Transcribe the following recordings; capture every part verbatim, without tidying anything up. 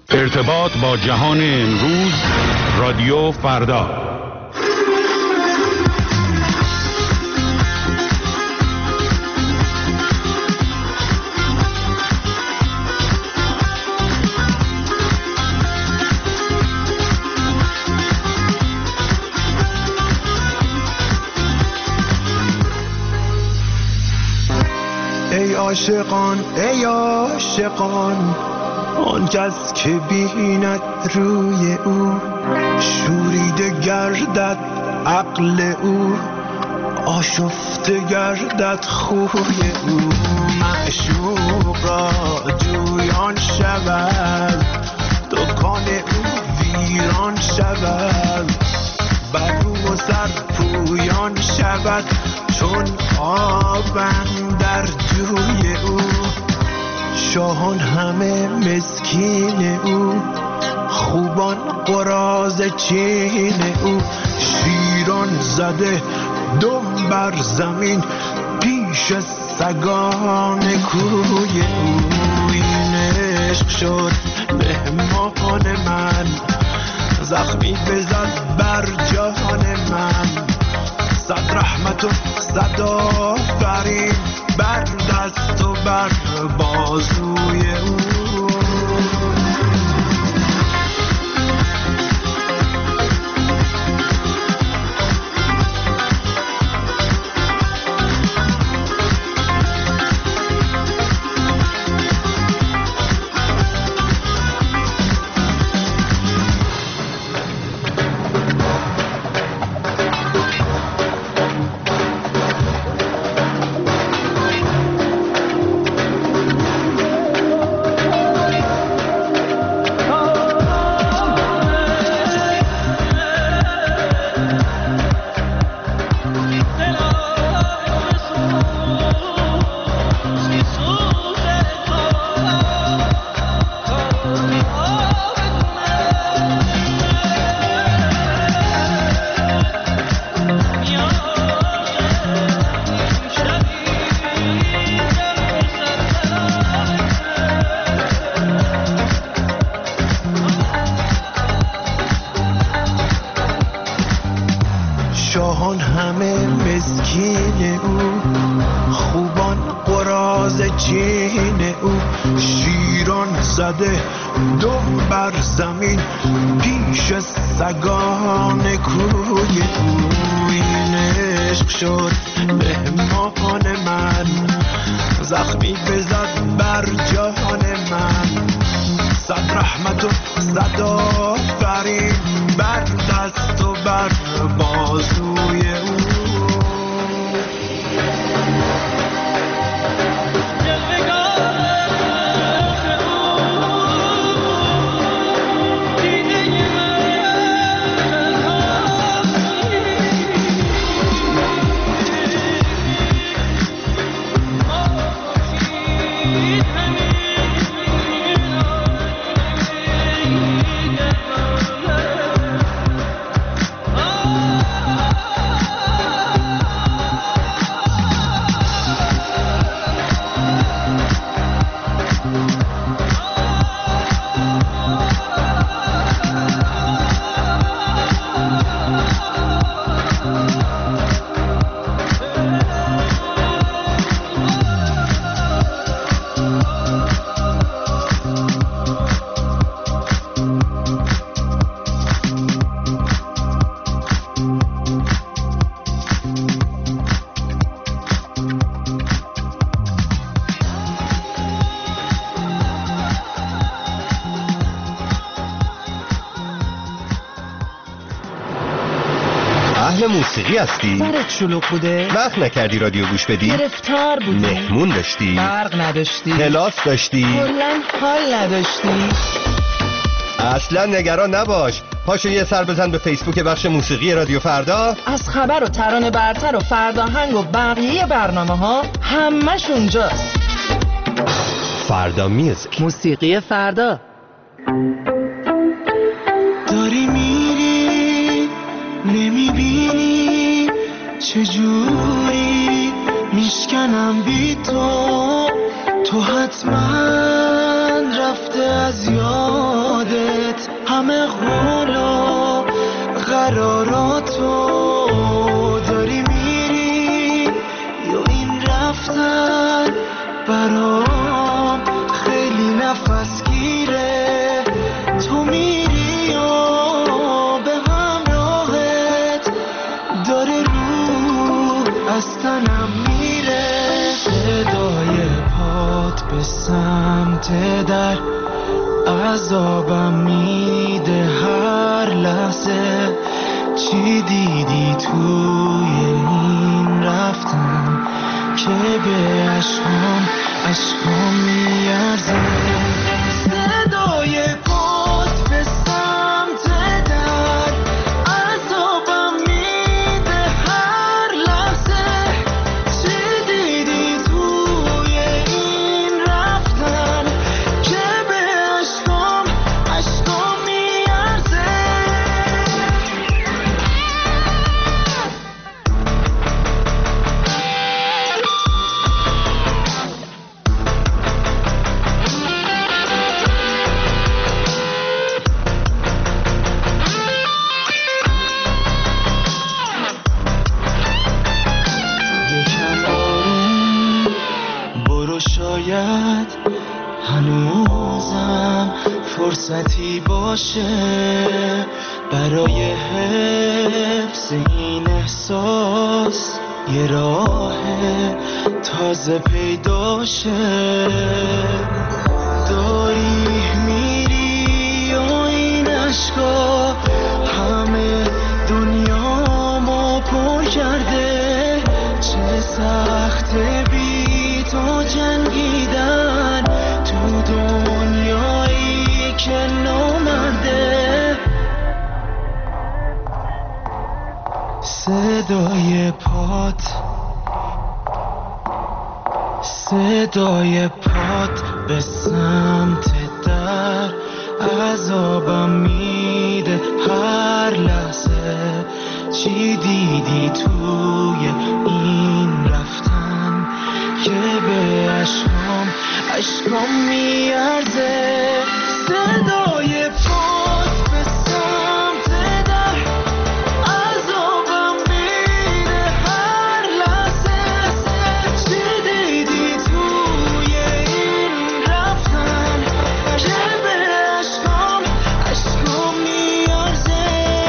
ارتباط با جهان امروز، رادیو فردا. ای عاشقان ای عاشقان، آن کس که بیند روی او شوریده گردد عقل او، آشفته گردد خوی او. معشوق را جویان شود، دکان او ویران شود، بر رو و سر پویان شود چون آبم در جوی او. شاهان همه مسکین او، خوبان قراض چین او. شیران زده دم بر زمین پیش سگان کوی او. این عشق شد مهمان من، زخمی بزد بر جهان من. صد رحمت و صد آفرین بر دست و بر بازوی او. شاهان همه مسکین او، خوبان قراض چین او. شیران زده دم بر زمین پیش سگان کوی او. این عشق شد مهمان من، زخمی بزد بر جهان من. صد رحمت و صد آفرین بر دست و بر بازوی او. موسیقی هستی؟ برات شلوغ بوده؟ وقت نکردی رادیو گوش بدی؟ گرفتار بودی؟ مهمون داشتی؟ برق نداشتی؟ کلاس داشتی؟ کلاً حال نداشتی؟ اصلا نگران نباش، پاشو یه سر بزن به فیسبوک بخش موسیقی رادیو فردا. از خبر و ترانه برتر و فرداهنگ و بقیه برنامه ها همش اونجاست. فردا میوزیک، موسیقی فردا. داری میری نمیبینی چجوری میشکنم بی تو، تو حتما رفته از یادت همه قول و قراراتو داری میری یا این رفتن برام خیلی نفس گیره. تو میری و به همراهت داره روح از تنم میره. صدای پات به سمت در عذابم میده هر لحظه. چی دیدی توی این رفتن که به عشقام عشقام میارزه. صدای پات به سمت در عذابم میده هر لحظه. چی دیدی توی این رفتن که به عشقام عشقام میارزه. شاید هنوزم فرصتی باشه برای حفظ این احساس، یه راه تازه پیدا شه. داری میری و این عشقا همه دنیامو پر کرده. چه سخته بی تو جنگیدن تو دنیایی که نامرده. صدای پات صدای پات به سمت در عذابم میده هر لحظه. چی دیدی توی این رفتن که به عشقام عشقام میارزه. صدای پات به سمت در عذابم میده هر لحظه. چی دیدی توی این رفتن که به عشقام عشقام میارزه.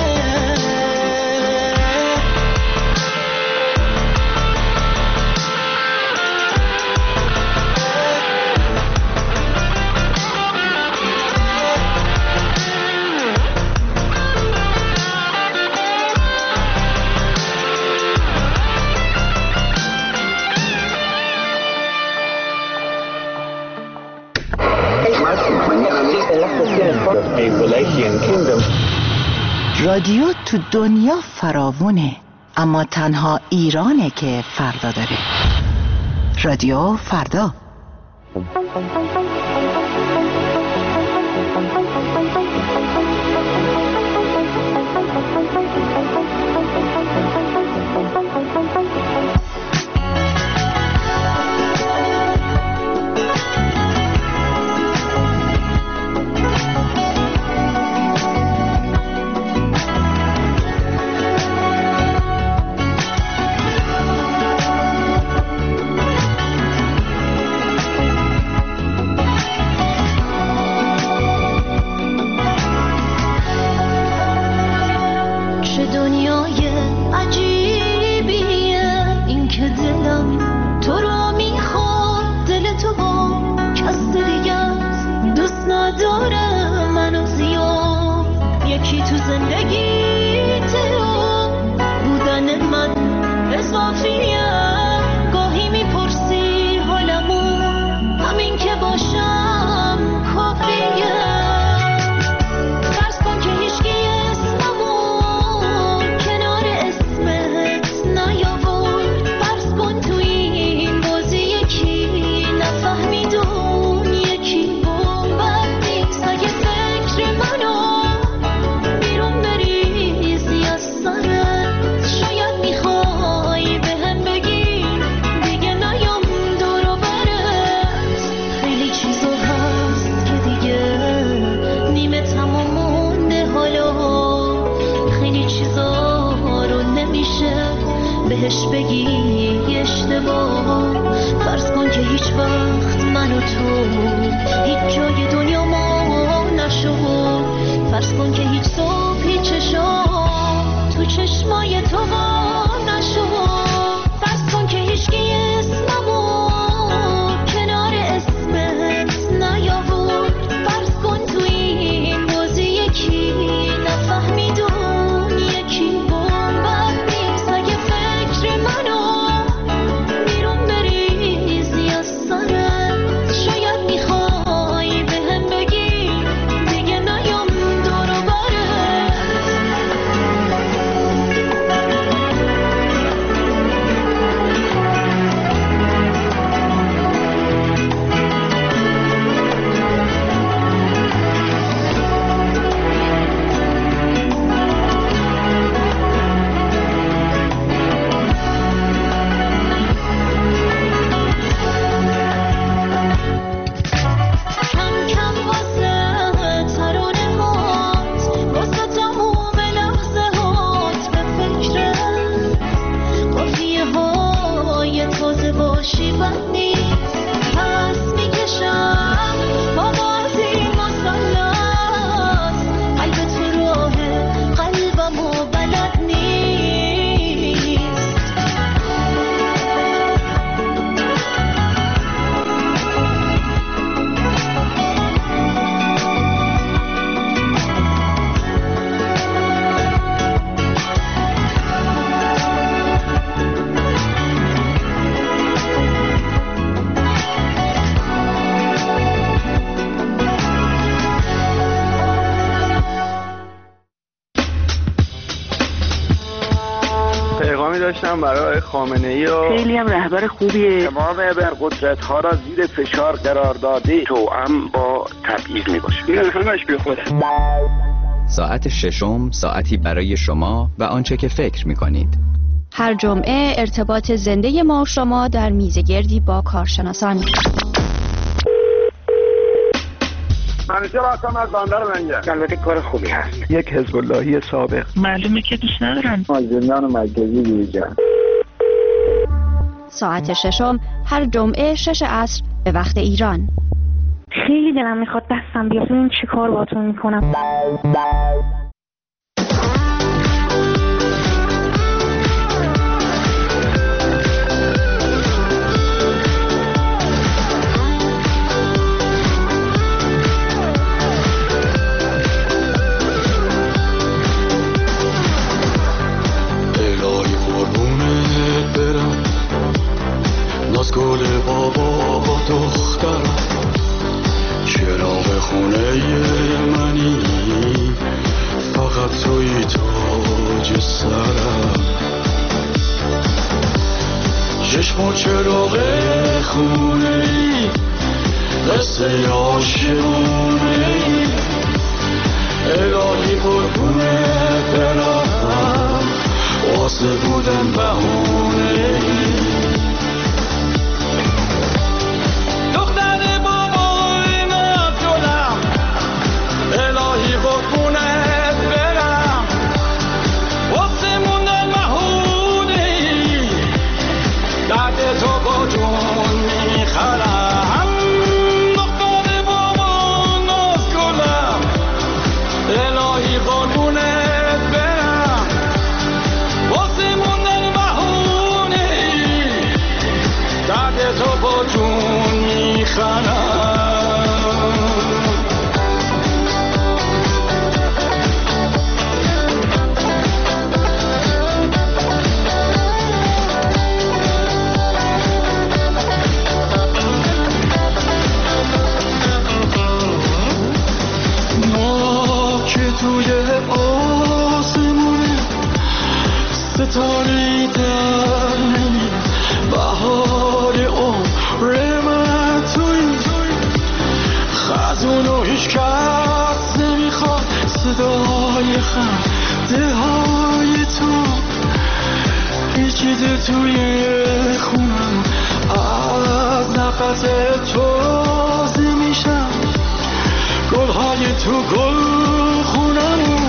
رادیو تو دنیا فراوونه، اما تنها ایرانه که فردا داره. رادیو فردا. بیرون بری داشتم برای خامنه‌ای و خیلی هم رهبر خوبیه. امام ابرقدرت‌ها را زیر فشار قرار داده توأم با تبعیض میباشه. این همش بی خوده. ساعت ششم ساعتی برای شما و آنچه که فکر می‌کنید. هر جمعه ارتباط زنده ما و شما در میزگردی با کارشناسان. منیجر هستم از بندر منجر. البته کار خوبی هست. یک حزب اللهی سابق. معلومه که دوست ندارن. مازندران مرکزی دیگر. ساعت ششم هر جمعه شش عصر به وقت ایران. خیلی دلم میخواد دستم بیاد. این چی کار باتون میکنم؟ ناز گل بابا با دخترم چراغ خونه منی فقط توی تاج سرم چشم و چراغ خونه قصه عاشقونه الهی قربونه برم واسه بودن بهونه ستاره در نمی بهار عمر من توی خزون و هیچ کس نمیخواد صدای خنده های تو پیچیده توی خونم از نفس تازه میشم گلهای تو گل خونم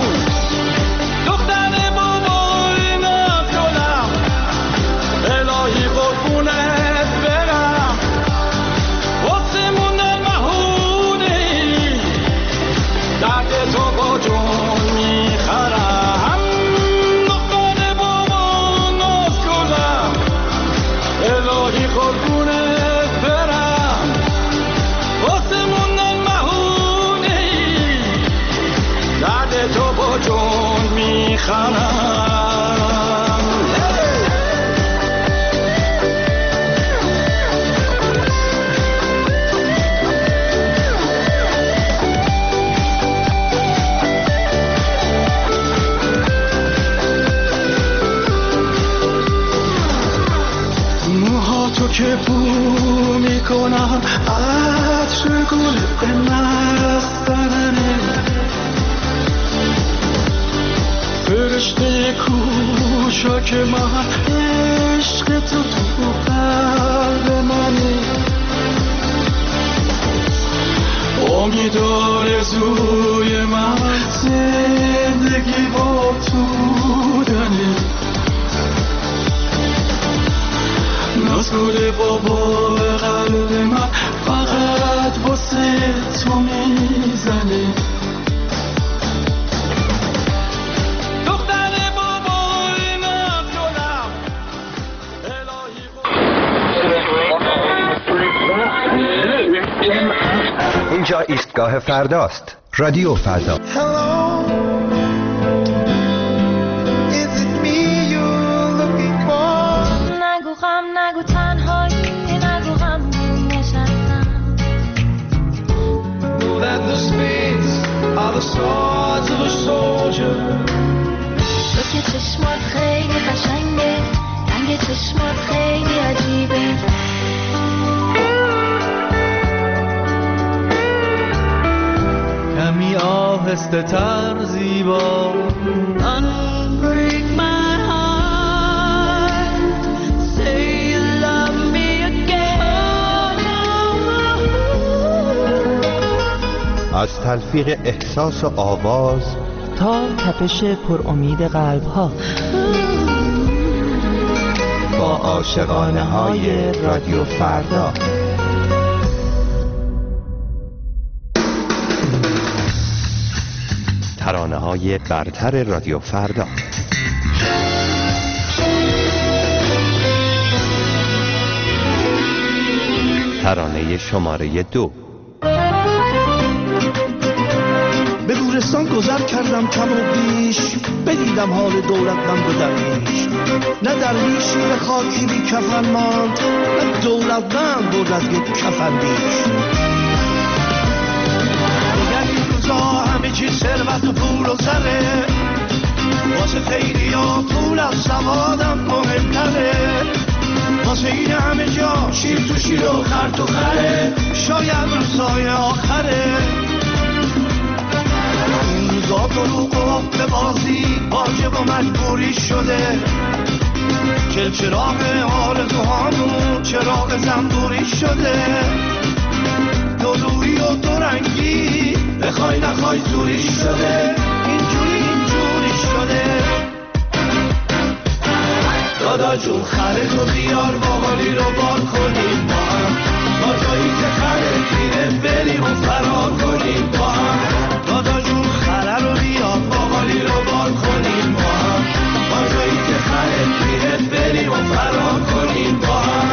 که بو میکنم عطر گل به مستنه فرشته کوچک من عشق تو تو قلب منه امید آرزوی من زندگی با تو بودنه ناز گل بابا قلب من فقط واسه تو میزنه دختر بابا ناز گلم اینجا ایستگاه فرداست. رادیو فردا. نگو غم نگو تنهایی نگو غم نشستم Know that the spades are the swords of a soldier تو که چشمات خیلی قشنگه چشمات خیلی عجیبه. کمی آهسته تر زیبا. Unbreak my heart, say you love me again. از تلفیق احساس و آواز تا تپش پر امید قلب ها، با عاشقانه های رادیو فردا. ترانه های برتر رادیو فردا. ترانه شماره دو. به گورستان گذر کردم کم و بیش، بدیدم حال دولتمند و درویش. نه درویشی به خاکی بی کفن ماند، نه دولتمند بود از یک کفن بیش. دیگر این روزا همه چیز ثروت و پول و زره، واسه خیلی ها پول از سوادم مهمتره. واسه این همه جا شیر تو شیر و خر تو خره، شاید روزای آخره. این روزا دروغ و به بازی واجب و مجبوری شده. چلچراغ آرزوهامون چراغ زنبوری شده. دلویی و دورنگی بخوای نخوای زوری شده. اینجوری اینجوری شده. دادا جون خره تو بیار باقالی رو بار کنیم با هم، با جایی که خره گیره بریم و فرار کنیم با هم. دادا جون خره رو بیار باقالی رو بار کنیم با هم، با جایی که خره گیره بریم و فرار کنیم با هم.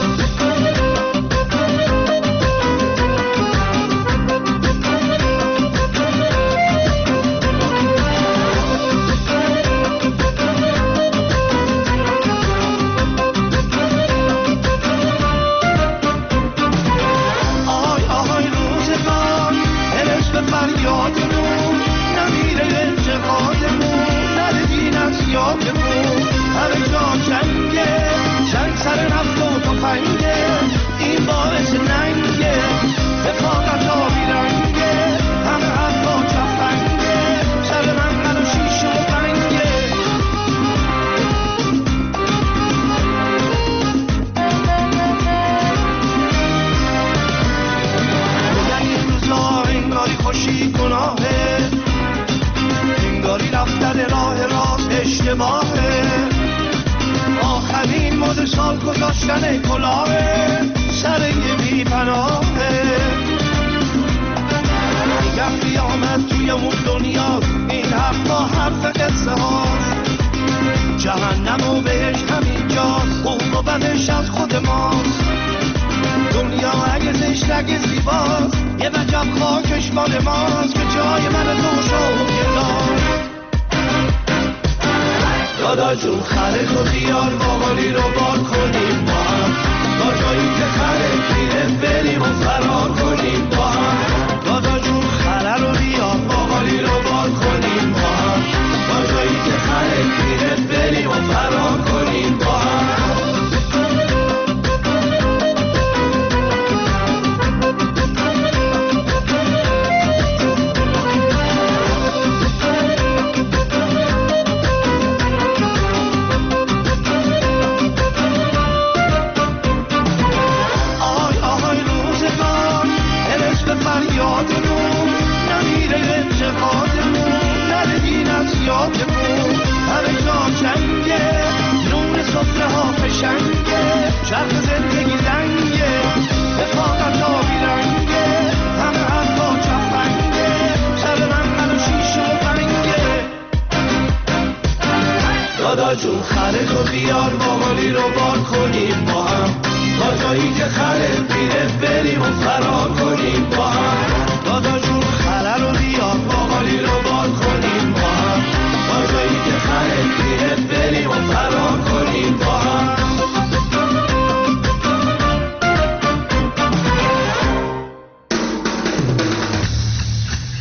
همه جا جنگه، جنگ سر نفت و تفنگه، این باعث ننگه، رفاقت آبی رنگه، همه حرفا چفنگه، سر منقل و شیشه و بنگه. میگن این روزا انگاری خوشی گناهه، انگاری رفتن راه راست اشتباهه. آخرین مد سال گذاشتن کلاهه، سر یه بی پناهه. میگم قیامت توی اون دنیا، این حرفا حرف قصه هاست. جهنم و بهش همینجاست، خوب و بدش از خود ماست. دنیا اگه زشت اگه زیباست، یه وجب خاکش مال ماست که جای من دوش و گداست. دادا جون خره تو بیار باقالی رو بار کنیم با هم، با جایی که خره گیره بریم و فرار کنیم با هم. دادا جون خره رو بیار باقالی رو بار کنیم با هم، با جایی که خره گیره بریم و فرار کنیم با هم. همه جا جنگه، نون سفره ها فشنگه، چرخ زندگی دنگه، رفاقت آبی رنگه، همه حرفا چفنگه، سر منقل و شیشه و بنگه. دادا جون خره تو بیار باقالی رو بار کنیم با هم، با جایی که خره بیره بریم و فرار کنیم با هم. دادا جون خره رو بیار باقالی رو بار کنیم با هم، با جایی که خره بیره بریم و فرار کنیم با هم.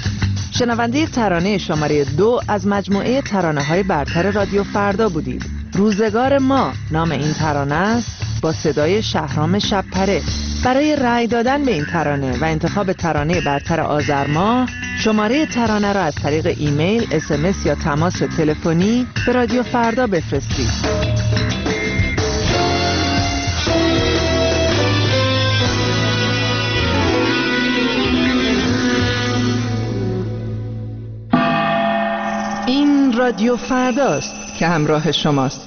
شنونده ترانه شماره دو از مجموعه ترانه های برتر رادیو فردا بودید. روزگار ما نام این ترانه است، با صدای شهرام شب‌پره. برای رأی دادن به این ترانه و انتخاب ترانه برتر آذر ماه، شماره ترانه را از طریق ایمیل، اس ام اس یا تماس تلفنی به رادیو فردا بفرستید. این رادیو فرداست که همراه شماست.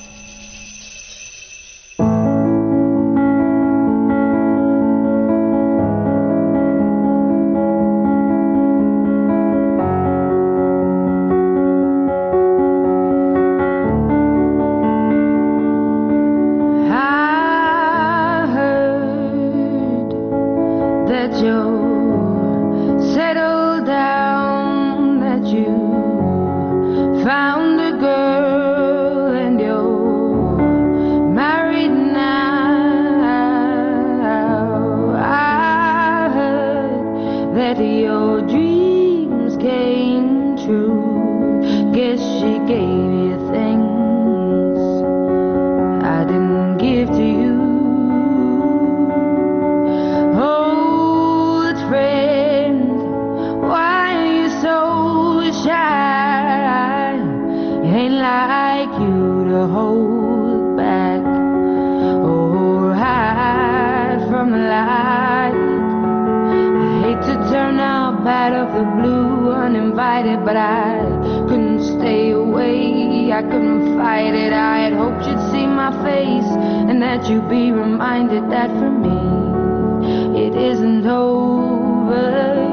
But I couldn't stay away, I couldn't fight it. I had hoped you'd see my face and that you'd be reminded that for me it isn't over.